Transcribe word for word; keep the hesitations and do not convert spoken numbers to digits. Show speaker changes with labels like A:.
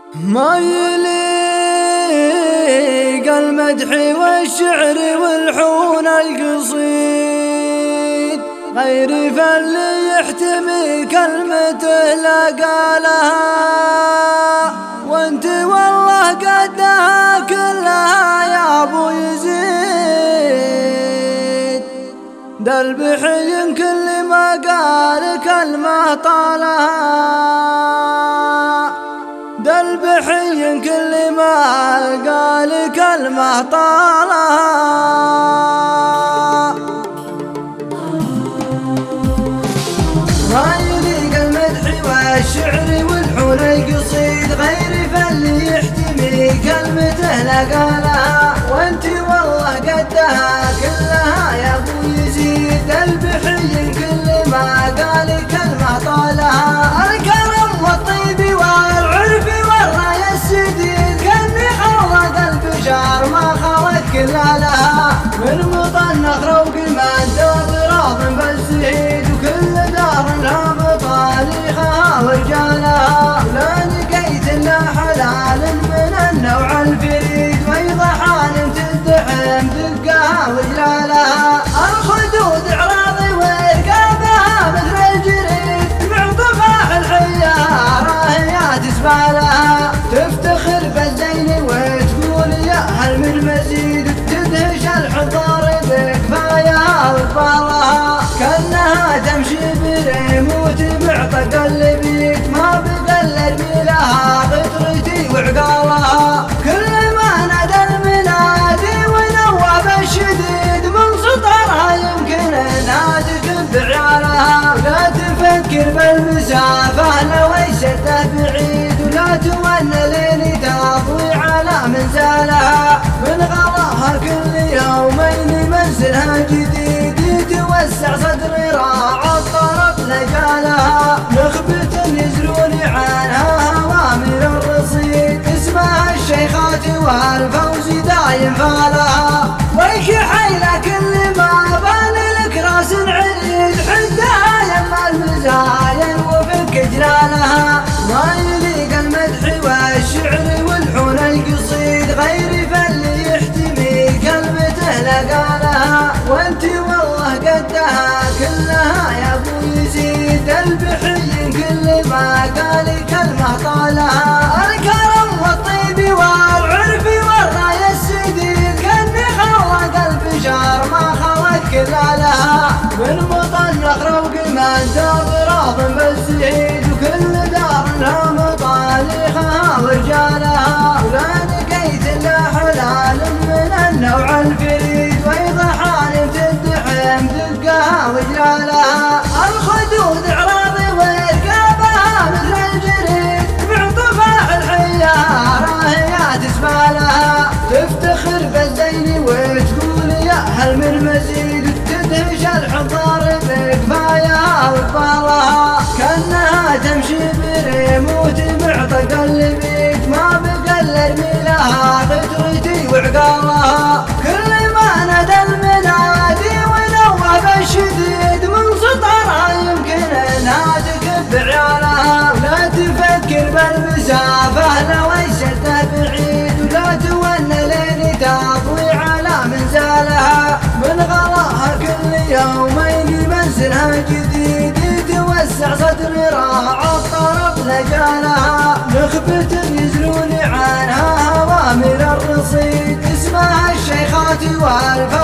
A: ما يليق المدح والشعر والحون القصيد غير فاللي يحتمي كلمته لا قالها، وانت والله قدها كلها يا ابو يزيد. دلبحي كل ما قال كلمه طالها، دلبحي كل ما قال كلمه طالها. ما يليق المدح والشعر والحور القصيد غير فاللي يحتمي كلمته لا قالها، وانت والله قدها كلها يا ابو يزيد. دلبحي كل ما قال كلمه طالها، الكرم والطيب والعرف والراي السديد كاني حوض البشار ما خلت كلالها، من مطنخ روق ما انت راض بالزهيد، وكل دار لها مطاليخها ورجالها. لا لقيت الا حلال من النوع الفريد، ويضحان تدحم دقها ورجالها. الخدود اعراضي ورقابها مثل الجريد، معطفاح الحياره هي تسمع لها. تفتخر بالزين وتقول يا هل من مزيد، تدهش الحضار بكفاياها واطفالها. كانها تمشي بريموت معطى قلبيك، ما بقى الا ارمي لها قطرتي وعقالها. كل ما نادى المنادي ونوب الشديد، من سطرها يمكن انها تكب عيالها. لا تفكر بالمسافه لو يشده بعيد، ولا تولى لين تضوي على منزلها. من غلاها كل يومين منزلها جديد، يتوسع صدري راعى الطرف لجالها. نخبة يزرون عنها هوامر الرصيد، اسمها الشيخات والفوز دايم فالها. ويك حيلة كل ما بان لك راس عريض، حدها يما المزاين وفك جلالها. ما يليق المدح والشعر والحون القصيد غير فاللي يحتمي كلمته لا قالها، وانت والله قدها كلها يا ابو يزيد. دلبحي كل ما قال كلمه طالها، الكرم والطيب والعرف والراي السديد كاني خلق البشار ما خلت كلالها. من مطنخ روق ما انت راض بالزهيد، وكل دار لها مطاليخها ورجالها. ولا لقيت الا حلال من النوع الفريد، ويضحان تدحم دقها وجلالها. الخدود اعراضي ورقابها مثل الجريد، معطفاح الحياره هي تسمع لها. تفتخر بالزين وتقول يا هل من مزيد، تدهش الحضار بكفاياها واطفالها. كانها تمشي بريموت معطى قلبيك، ما بقى الا ارمي لها قطرتي وعقالها. كل ما نادى المنادي ونوب الشديد، من سطرها يمكن انها تكب عيالها. لا تفكر بالمسافه لو يشده بعيد، ولا تولى لين تضوي على منزلها. من غلاها كل يومين منزلها جديد، يتوسع صدري راعى الطرف لجالها. نخبة يزرون عنها هوامر الرصيد، اسمها الشيخات والفوز